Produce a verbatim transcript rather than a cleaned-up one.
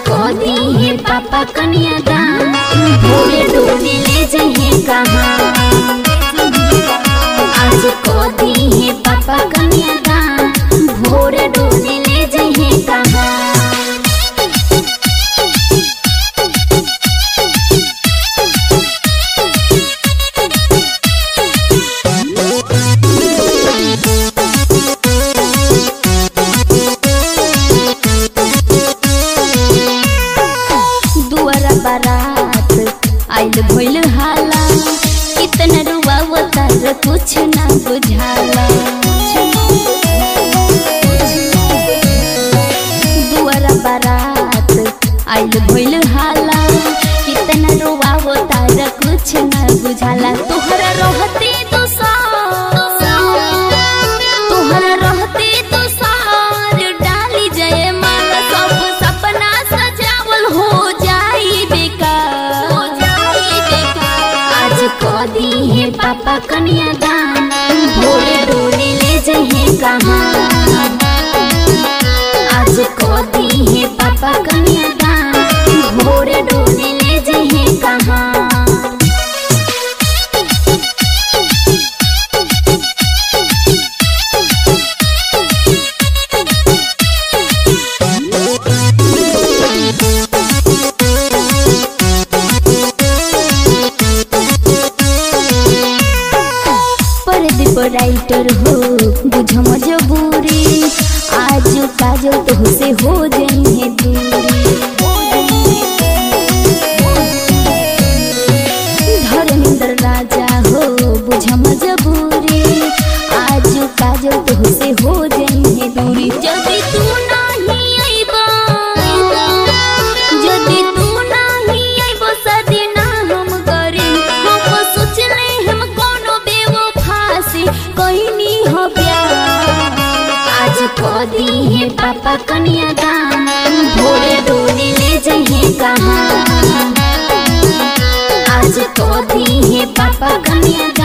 कदी है पापा कन्यादान, भोरे डोली ले जाइए कहाँ। आज कदी है पापा कन्यादान, भोरे डोली ले जाइए कहाँ। बारात आइल भइल हाला, कितना रुआवता रे कुछ ना बुझाला। दुआरा बारात आइल भइल हाला, कितना रुआवता रे कुछ ना बुझाला। तोहरा रहती तो तोहरा रहती तो सार डाली जय माला, सब सपना सजावल हो जाई बेकार। आज कदी है पापा कन्यादान, भोरे डोली ले जाइए कहाँ। आज कदी है पापा कन्यादान, भोरे डोली ले जाइए कहाँ। राइटर हो बुझ मजबूरी, आज काजल तो से हो जाइए दूरी। धर्मेंद्र राजा हो बुझ मजबूरी, आज काजल तो से हो जाइए दूरी। जदि तू नहीं आइबा, जदि तू नहीं आइबा सदी ना हम करी। हम सोचले हम कोनो बेवफासी कोइनी हो प्यार। आज कदी है पापा कन्यादान, भोरे डोली ले जाइए कहाँ। आज कदी है पापा कन्यादान।